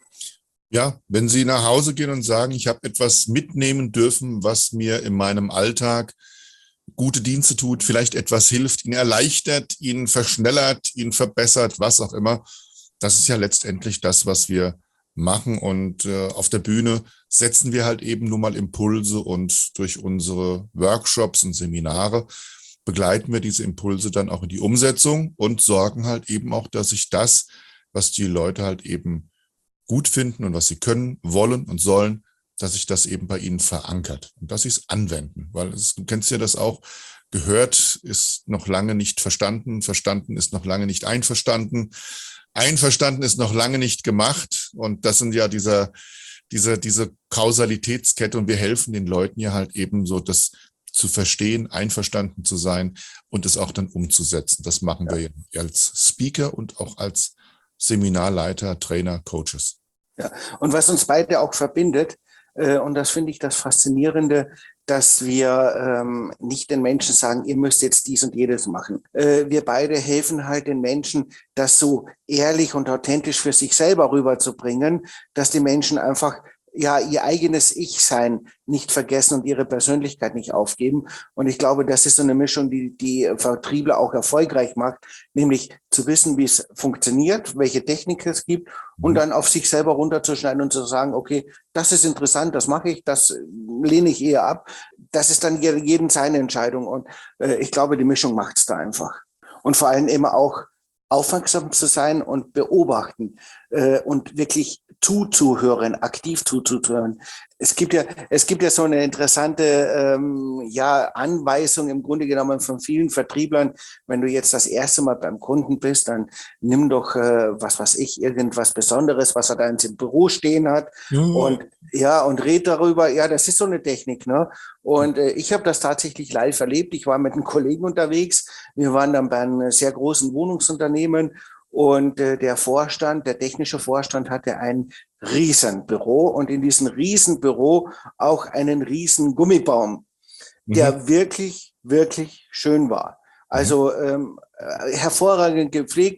Ja, wenn Sie nach Hause gehen und sagen, ich habe etwas mitnehmen dürfen, was mir in meinem Alltag gute Dienste tut, vielleicht etwas hilft, ihn erleichtert, ihn verschnellert, ihn verbessert, was auch immer. Das ist ja letztendlich das, was wir machen. Und äh, auf der Bühne setzen wir halt eben nur mal Impulse und durch unsere Workshops und Seminare begleiten wir diese Impulse dann auch in die Umsetzung und sorgen halt eben auch, dass sich das, was die Leute halt eben gut finden und was sie können, wollen und sollen, dass sich das eben bei ihnen verankert und dass sie es anwenden. Weil es, du kennst ja das auch, gehört ist noch lange nicht verstanden, verstanden ist noch lange nicht einverstanden, einverstanden ist noch lange nicht gemacht. Und das sind ja dieser, diese, diese Kausalitätskette und wir helfen den Leuten ja halt eben so, das zu verstehen, einverstanden zu sein und es auch dann umzusetzen. Das machen ja. wir als Speaker und auch als Seminarleiter, Trainer, Coaches. Ja, und was uns beide auch verbindet, äh, und das finde ich das Faszinierende, dass wir ähm, nicht den Menschen sagen, ihr müsst jetzt dies und jedes machen. Äh, wir beide helfen halt den Menschen, das so ehrlich und authentisch für sich selber rüberzubringen, dass die Menschen einfach ja ihr eigenes Ich-Sein nicht vergessen und ihre Persönlichkeit nicht aufgeben. Und ich glaube, das ist so eine Mischung, die die Vertriebler auch erfolgreich macht, nämlich zu wissen, wie es funktioniert, welche Technik es gibt und dann auf sich selber runterzuschneiden und zu sagen, okay, das ist interessant, das mache ich, das lehne ich eher ab. Das ist dann jedem seine Entscheidung. Und äh, ich glaube, die Mischung macht es da einfach. Und vor allem immer auch aufmerksam zu sein und beobachten äh, und wirklich zuzuhören, aktiv zuzuhören. Es gibt ja, es gibt ja so eine interessante ähm, ja, Anweisung im Grunde genommen von vielen Vertrieblern. Wenn du jetzt das erste Mal beim Kunden bist, dann nimm doch, äh, was weiß ich, irgendwas Besonderes, was er da im Büro stehen hat mhm. und ja und red darüber. Ja, das ist so eine Technik, ne? Und äh, ich habe das tatsächlich live erlebt. Ich war mit einem Kollegen unterwegs. Wir waren dann bei einem sehr großen Wohnungsunternehmen. Und äh, der Vorstand, der technische Vorstand hatte ein Riesenbüro und in diesem Riesenbüro auch einen riesen Gummibaum, der mhm. wirklich, wirklich schön war. Also ähm, hervorragend gepflegt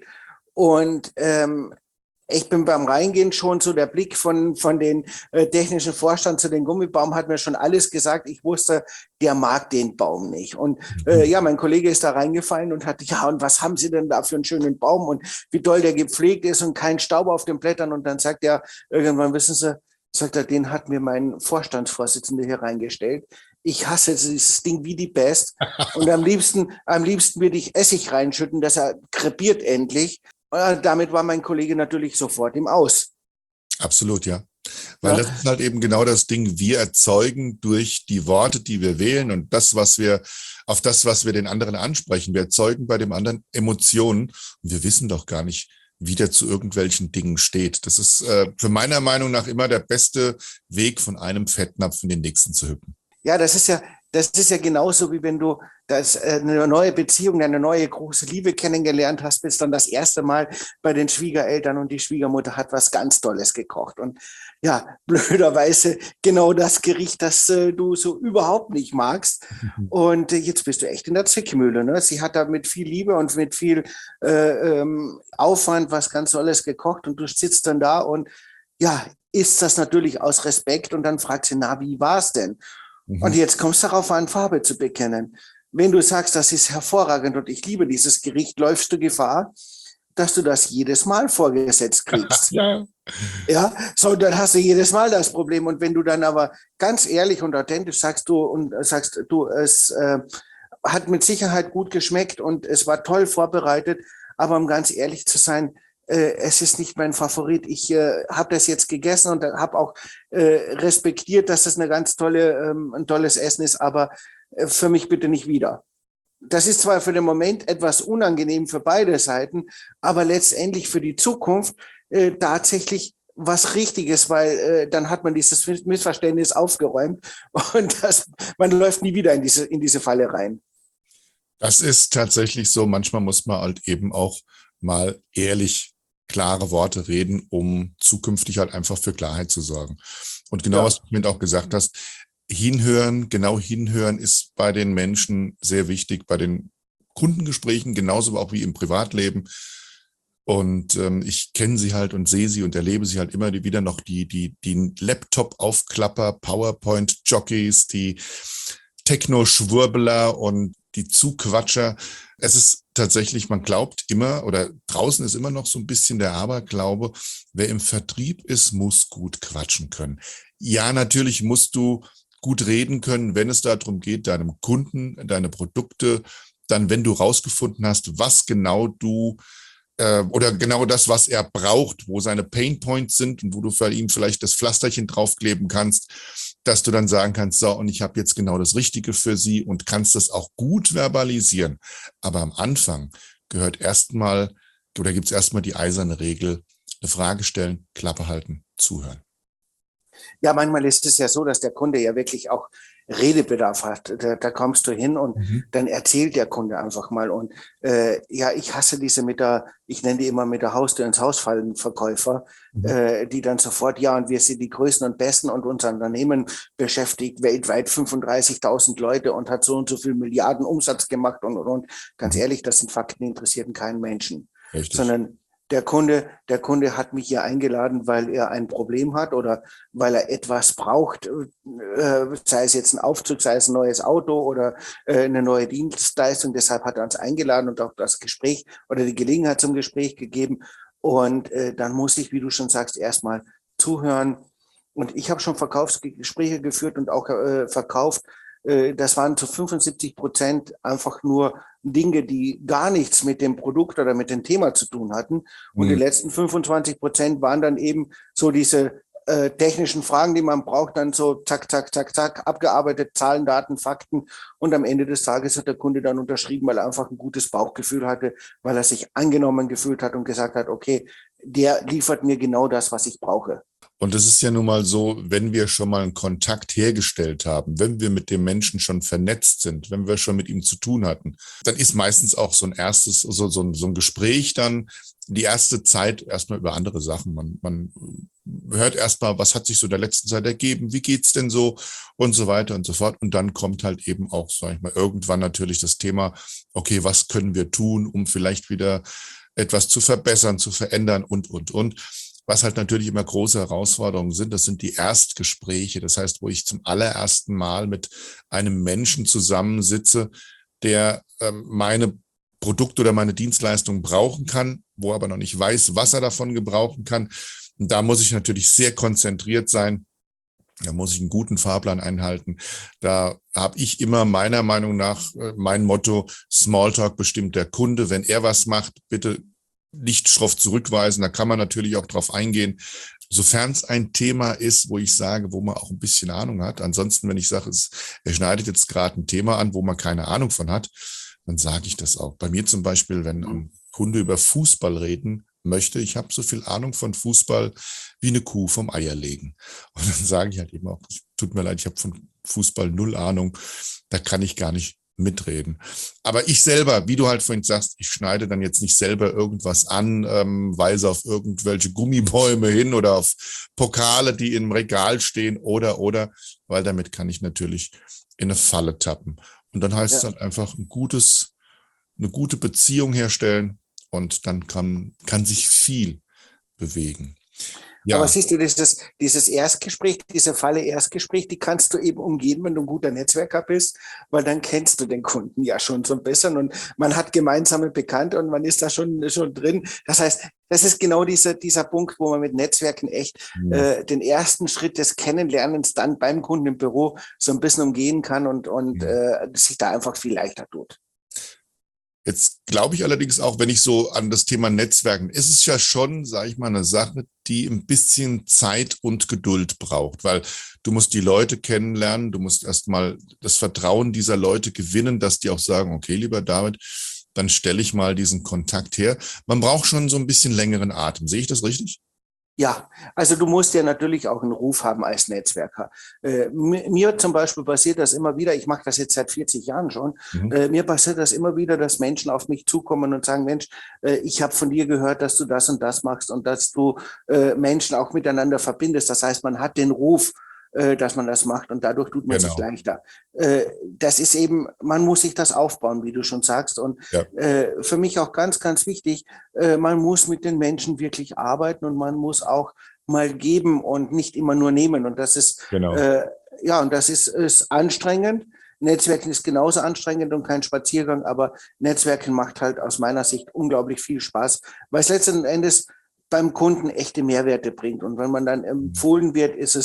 und ähm, ich bin beim Reingehen schon so, der Blick von von den äh, technischen Vorstand zu den Gummibaum hat mir schon alles gesagt. Ich wusste, der mag den Baum nicht. Und äh, ja, mein Kollege ist da reingefallen und hat, ja, und was haben Sie denn da für einen schönen Baum und wie doll der gepflegt ist und kein Staub auf den Blättern. Und dann sagt er, irgendwann, wissen Sie, sagt er, den hat mir mein Vorstandsvorsitzender hier reingestellt. Ich hasse dieses Ding wie die Pest. Und am liebsten, am liebsten würde ich Essig reinschütten, dass er krepiert endlich. Und damit war mein Kollege natürlich sofort im Aus. Absolut, ja. Weil Ja. das ist halt eben genau das Ding, wir erzeugen durch die Worte, die wir wählen und das, was wir, auf das, was wir den anderen ansprechen. Wir erzeugen bei dem anderen Emotionen und wir wissen doch gar nicht, wie der zu irgendwelchen Dingen steht. Das ist äh, für meiner Meinung nach immer der beste Weg, von einem Fettnapf in den nächsten zu hüpfen. Ja, das ist ja, das ist ja genauso, wie wenn du das, äh, eine neue Beziehung, eine neue große Liebe kennengelernt hast, bist dann das erste Mal bei den Schwiegereltern und die Schwiegermutter hat was ganz Tolles gekocht. Und ja, blöderweise genau das Gericht, das äh, du so überhaupt nicht magst. Mhm. Und äh, jetzt bist du echt in der Zwickmühle. Ne? Sie hat da mit viel Liebe und mit viel äh, ähm, Aufwand was ganz Tolles gekocht und du sitzt dann da und ja, isst das natürlich aus Respekt und dann fragt sie, na, wie war's denn? Mhm. Und jetzt kommst du darauf an, Farbe zu bekennen. Wenn du sagst, das ist hervorragend und ich liebe dieses Gericht, läufst du Gefahr, dass du das jedes Mal vorgesetzt kriegst. Ja. Ja, so, dann hast du jedes Mal das Problem. Und wenn du dann aber ganz ehrlich und authentisch sagst du und sagst, du, es äh, hat mit Sicherheit gut geschmeckt und es war toll vorbereitet, aber um ganz ehrlich zu sein, äh, es ist nicht mein Favorit. Ich äh, habe das jetzt gegessen und habe auch äh, respektiert, dass das eine ganz tolle, ähm, ein tolles Essen ist, aber äh, für mich bitte nicht wieder. Das ist zwar für den Moment etwas unangenehm für beide Seiten, aber letztendlich für die Zukunft äh, tatsächlich was Richtiges, weil äh, dann hat man dieses Missverständnis aufgeräumt und das, man läuft nie wieder in diese, in diese Falle rein. Das ist tatsächlich so. Manchmal muss man halt eben auch mal ehrlich klare Worte reden, um zukünftig halt einfach für Klarheit zu sorgen. Und genau, ja. was du mir auch gesagt hast, hinhören, genau hinhören ist bei den Menschen sehr wichtig, bei den Kundengesprächen, genauso auch wie im Privatleben. Und ähm, ich kenne sie halt und sehe sie und erlebe sie halt immer wieder noch, die, die, die Laptop-Aufklapper, PowerPoint-Jockeys, die Techno-Schwurbler und die Zuquatscher. Es ist tatsächlich, man glaubt immer, oder draußen ist immer noch so ein bisschen der Aberglaube, wer im Vertrieb ist, muss gut quatschen können. Ja, natürlich musst du gut reden können, wenn es darum geht, deinem Kunden deine Produkte dann, wenn du rausgefunden hast, was genau du äh, oder genau das, was er braucht, wo seine Painpoints sind und wo du für ihn vielleicht das Pflasterchen draufkleben kannst, dass du dann sagen kannst, so, und ich habe jetzt genau das Richtige für sie und kannst das auch gut verbalisieren. Aber am Anfang gehört erstmal, oder gibt es erstmal die eiserne Regel, eine Frage stellen, Klappe halten, zuhören. Ja, manchmal ist es ja so, dass der Kunde ja wirklich auch Redebedarf hat. Da, da kommst du hin und mhm. dann erzählt der Kunde einfach mal. Und äh, ja, ich hasse diese mit der, ich nenne die immer mit der Haustür ins Haus fallen Verkäufer, mhm. äh, die dann sofort, ja, und wir sind die Größten und Besten und unser Unternehmen beschäftigt weltweit fünfunddreißigtausend Leute und hat so und so viel Milliarden Umsatz gemacht und, und, und. Ganz mhm. ehrlich, das sind Fakten, die interessieren keinen Menschen. Richtig. Sondern Der Kunde, der Kunde hat mich hier eingeladen, weil er ein Problem hat oder weil er etwas braucht, äh, sei es jetzt ein Aufzug, sei es ein neues Auto oder äh, eine neue Dienstleistung. Deshalb hat er uns eingeladen und auch das Gespräch oder die Gelegenheit zum Gespräch gegeben. Und äh, dann muss ich, wie du schon sagst, erstmal zuhören. Und ich habe schon Verkaufsgespräche geführt und auch äh, verkauft. Das waren zu fünfundsiebzig Prozent einfach nur Dinge, die gar nichts mit dem Produkt oder mit dem Thema zu tun hatten. Und mhm. die letzten fünfundzwanzig Prozent waren dann eben so diese äh, technischen Fragen, die man braucht, dann so zack, zack, zack, zack, abgearbeitet, Zahlen, Daten, Fakten. Und am Ende des Tages hat der Kunde dann unterschrieben, weil er einfach ein gutes Bauchgefühl hatte, weil er sich angenommen gefühlt hat und gesagt hat, okay, der liefert mir genau das, was ich brauche. Und es ist ja nun mal so, wenn wir schon mal einen Kontakt hergestellt haben, wenn wir mit dem Menschen schon vernetzt sind, wenn wir schon mit ihm zu tun hatten, dann ist meistens auch so ein erstes, so, so, ein, so ein Gespräch dann die erste Zeit erstmal über andere Sachen. Man, man hört erstmal, was hat sich so in der letzten Zeit ergeben, wie geht's denn so und so weiter und so fort. Und dann kommt halt eben auch, sag ich mal, irgendwann natürlich das Thema, okay, was können wir tun, um vielleicht wieder etwas zu verbessern, zu verändern und, und, und. Was halt natürlich immer große Herausforderungen sind, das sind die Erstgespräche. Das heißt, wo ich zum allerersten Mal mit einem Menschen zusammensitze, der ähm, meine Produkte oder meine Dienstleistung brauchen kann, wo aber noch nicht weiß, was er davon gebrauchen kann. Und da muss ich natürlich sehr konzentriert sein. Da muss ich einen guten Fahrplan einhalten. Da habe ich immer meiner Meinung nach äh, mein Motto, Smalltalk bestimmt der Kunde. Wenn er was macht, bitte nicht schroff zurückweisen, da kann man natürlich auch drauf eingehen, sofern es ein Thema ist, wo ich sage, wo man auch ein bisschen Ahnung hat. Ansonsten, wenn ich sage, es, er schneidet jetzt gerade ein Thema an, wo man keine Ahnung von hat, dann sage ich das auch. Bei mir zum Beispiel, wenn ein Kunde über Fußball reden möchte, ich habe so viel Ahnung von Fußball wie eine Kuh vom Eierlegen. Und dann sage ich halt eben auch, tut mir leid, ich habe von Fußball null Ahnung, da kann ich gar nicht mitreden. Aber ich selber, wie du halt vorhin sagst, ich schneide dann jetzt nicht selber irgendwas an, ähm, weise auf irgendwelche Gummibäume hin oder auf Pokale, die im Regal stehen oder, oder, weil damit kann ich natürlich in eine Falle tappen. Und dann heißt es ja. halt einfach ein gutes, eine gute Beziehung herstellen und dann kann, kann sich viel bewegen. Ja. Aber siehst du, dieses, dieses Erstgespräch, diese Falle Erstgespräch, die kannst du eben umgehen, wenn du ein guter Netzwerker bist, weil dann kennst du den Kunden ja schon so ein bisschen und man hat gemeinsame Bekannte und man ist da schon, schon drin. Das heißt, das ist genau dieser, dieser Punkt, wo man mit Netzwerken echt ja. äh, den ersten Schritt des Kennenlernens dann beim Kunden im Büro so ein bisschen umgehen kann und, und ja. äh, sich da einfach viel leichter tut. Jetzt glaube ich allerdings auch, wenn ich so an das Thema Netzwerken, ist es ja schon, sage ich mal, eine Sache, die ein bisschen Zeit und Geduld braucht, weil du musst die Leute kennenlernen, du musst erstmal das Vertrauen dieser Leute gewinnen, dass die auch sagen, okay, lieber David, dann stelle ich mal diesen Kontakt her. Man braucht schon so ein bisschen längeren Atem. Sehe ich das richtig? Ja, also du musst ja natürlich auch einen Ruf haben als Netzwerker. Äh, mir zum Beispiel passiert das immer wieder, ich mache das jetzt seit vierzig Jahren schon, mhm. äh, mir passiert das immer wieder, dass Menschen auf mich zukommen und sagen, Mensch, äh, ich habe von dir gehört, dass du das und das machst und dass du äh, Menschen auch miteinander verbindest. Das heißt, man hat den Ruf, dass man das macht und dadurch tut man genau. sich leichter. Das ist eben, man muss sich das aufbauen, wie du schon sagst. Und ja. für mich auch ganz, ganz wichtig, man muss mit den Menschen wirklich arbeiten und man muss auch mal geben und nicht immer nur nehmen. Und das ist, genau. äh, ja, und das ist, ist anstrengend. Netzwerken ist genauso anstrengend und kein Spaziergang, aber Netzwerken macht halt aus meiner Sicht unglaublich viel Spaß, weil es letzten Endes beim Kunden echte Mehrwerte bringt. Und wenn man dann empfohlen wird, ist es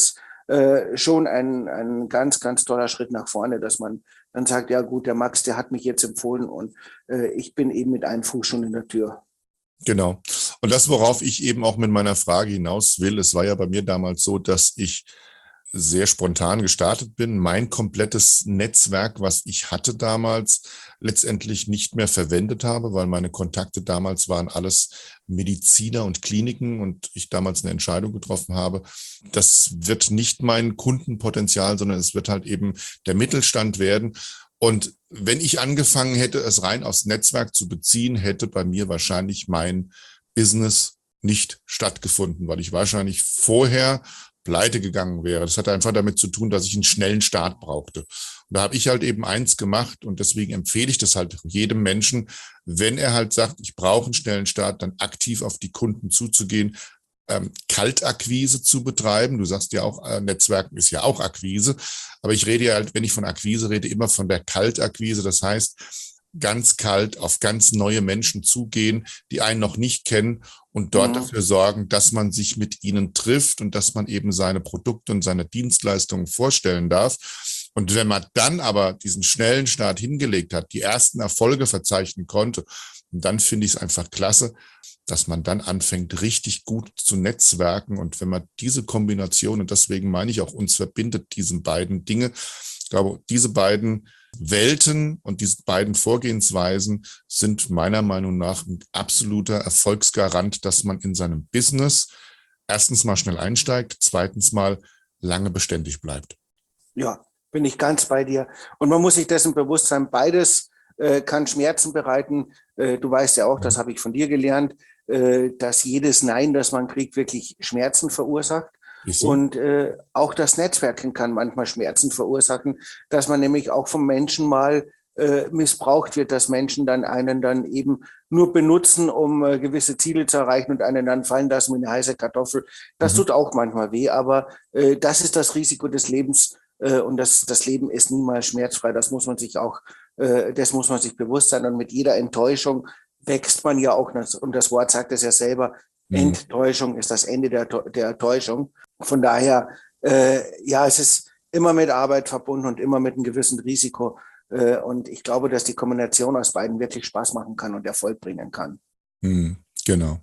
äh, schon ein, ein ganz, ganz toller Schritt nach vorne, dass man dann sagt, ja gut, der Max, der hat mich jetzt empfohlen und äh, ich bin eben mit einem Fuß schon in der Tür. Genau. Und das, worauf ich eben auch mit meiner Frage hinaus will, es war ja bei mir damals so, dass ich sehr spontan gestartet bin, mein komplettes Netzwerk, was ich hatte damals, letztendlich nicht mehr verwendet habe, weil meine Kontakte damals waren alles Mediziner und Kliniken und ich damals eine Entscheidung getroffen habe, das wird nicht mein Kundenpotenzial, sondern es wird halt eben der Mittelstand werden. Und wenn ich angefangen hätte, es rein aufs Netzwerk zu beziehen, hätte bei mir wahrscheinlich mein Business nicht stattgefunden, weil ich wahrscheinlich vorher pleite gegangen wäre. Das hatte einfach damit zu tun, dass ich einen schnellen Start brauchte. Und da habe ich halt eben eins gemacht und deswegen empfehle ich das halt jedem Menschen, wenn er halt sagt, ich brauche einen schnellen Start, dann aktiv auf die Kunden zuzugehen, ähm, Kaltakquise zu betreiben. Du sagst ja auch, äh, Netzwerken ist ja auch Akquise, aber ich rede ja halt, wenn ich von Akquise rede, immer von der Kaltakquise. Das heißt, ganz kalt auf ganz neue Menschen zugehen, die einen noch nicht kennen und dort mhm. dafür sorgen, dass man sich mit ihnen trifft und dass man eben seine Produkte und seine Dienstleistungen vorstellen darf. Und wenn man dann aber diesen schnellen Start hingelegt hat, die ersten Erfolge verzeichnen konnte, dann finde ich es einfach klasse, dass man dann anfängt, richtig gut zu netzwerken. Und wenn man diese Kombination, und deswegen meine ich auch, uns verbindet diese beiden Dinge, ich glaube, diese beiden Welten und diese beiden Vorgehensweisen sind meiner Meinung nach ein absoluter Erfolgsgarant, dass man in seinem Business erstens mal schnell einsteigt, zweitens mal lange beständig bleibt. Ja, bin ich ganz bei dir. Und man muss sich dessen bewusst sein, beides äh, kann Schmerzen bereiten. Äh, du weißt ja auch, das habe ich von dir gelernt, äh, dass jedes Nein, das man kriegt, wirklich Schmerzen verursacht. So. Und äh, auch das Netzwerken kann manchmal Schmerzen verursachen, dass man nämlich auch vom Menschen mal äh, missbraucht wird, dass Menschen dann einen dann eben nur benutzen, um äh, gewisse Ziele zu erreichen und einen dann fallen lassen wie eine heiße Kartoffel. Das mhm. tut auch manchmal weh, aber äh, das ist das Risiko des Lebens äh, und das, das Leben ist niemals schmerzfrei. Das muss man sich auch, äh, das muss man sich bewusst sein und mit jeder Enttäuschung wächst man ja auch, und das Wort sagt es ja selber, mhm. Enttäuschung ist das Ende der, der Täuschung. Von daher, äh, ja, es ist immer mit Arbeit verbunden und immer mit einem gewissen Risiko. Äh, und ich glaube, dass die Kombination aus beiden wirklich Spaß machen kann und Erfolg bringen kann. Hm, genau.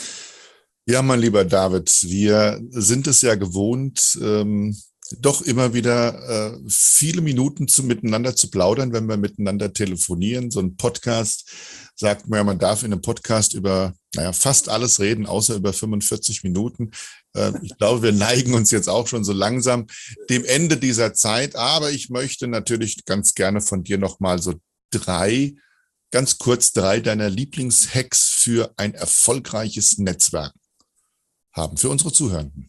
Ja, mein lieber David, wir sind es ja gewohnt, ähm, doch immer wieder äh, viele Minuten zu miteinander zu plaudern, wenn wir miteinander telefonieren. So ein Podcast, sagt man ja, man darf in einem Podcast über naja, fast alles reden, außer über fünfundvierzig Minuten. Äh, ich glaube, wir neigen uns jetzt auch schon so langsam dem Ende dieser Zeit. Aber ich möchte natürlich ganz gerne von dir nochmal so drei, ganz kurz drei deiner Lieblingshacks für ein erfolgreiches Netzwerk haben, für unsere Zuhörenden.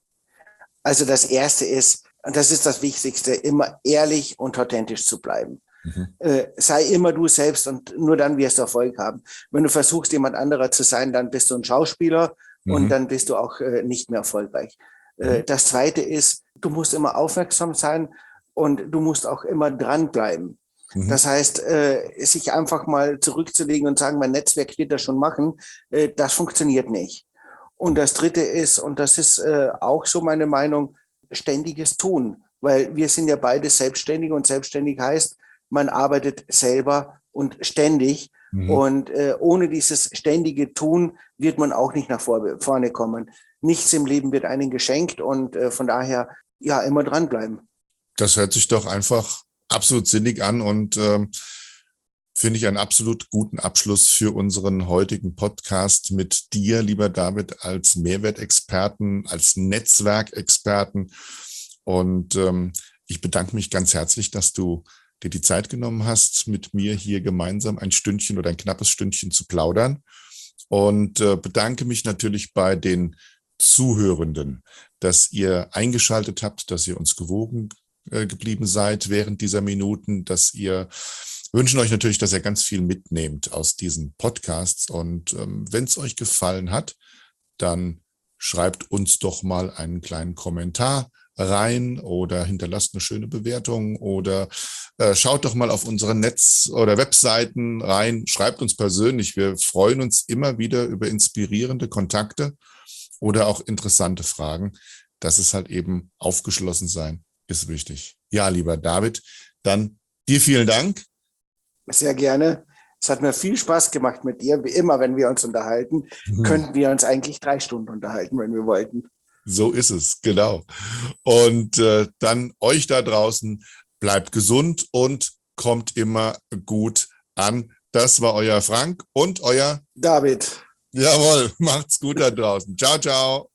Also das Erste ist, und das ist das Wichtigste, immer ehrlich und authentisch zu bleiben. Mhm. Äh, sei immer du selbst und nur dann wirst du Erfolg haben. Wenn du versuchst, jemand anderer zu sein, dann bist du ein Schauspieler mhm. und dann bist du auch äh, nicht mehr erfolgreich. Mhm. Äh, das Zweite ist, du musst immer aufmerksam sein und du musst auch immer dranbleiben. Mhm. Das heißt, äh, sich einfach mal zurückzulegen und sagen, mein Netzwerk wird das schon machen, äh, das funktioniert nicht. Und das Dritte ist, und das ist äh, auch so meine Meinung, ständiges Tun. Weil wir sind ja beide Selbstständige und selbstständig heißt, man arbeitet selber und ständig. Mhm. Und äh, ohne dieses ständige Tun wird man auch nicht nach vor, vorne kommen. Nichts im Leben wird einem geschenkt und äh, von daher ja immer dranbleiben. Das hört sich doch einfach absolut sinnig an und ähm, finde ich einen absolut guten Abschluss für unseren heutigen Podcast mit dir, lieber David, als Mehrwertexperten, als Netzwerkexperten. Und ähm, ich bedanke mich ganz herzlich, dass du dir die Zeit genommen hast, mit mir hier gemeinsam ein Stündchen oder ein knappes Stündchen zu plaudern. Und äh, bedanke mich natürlich bei den Zuhörenden, dass ihr eingeschaltet habt, dass ihr uns gewogen äh, geblieben seid während dieser Minuten, dass ihr wünschen euch natürlich, dass ihr ganz viel mitnehmt aus diesen Podcasts. Und ähm, wenn es euch gefallen hat, dann schreibt uns doch mal einen kleinen Kommentar rein oder hinterlasst eine schöne Bewertung oder äh, schaut doch mal auf unsere Netz- oder Webseiten rein, schreibt uns persönlich. Wir freuen uns immer wieder über inspirierende Kontakte oder auch interessante Fragen. das ist halt eben aufgeschlossen sein, ist wichtig. Ja, lieber David, dann dir vielen Dank. Sehr gerne. Es hat mir viel Spaß gemacht mit dir. Wie immer, wenn wir uns unterhalten, Mhm. könnten wir uns eigentlich drei Stunden unterhalten, wenn wir wollten. So ist es, genau. Und äh, dann euch da draußen, bleibt gesund und kommt immer gut an. Das war euer Frank und euer David. Jawohl, macht's gut da draußen. Ciao, ciao.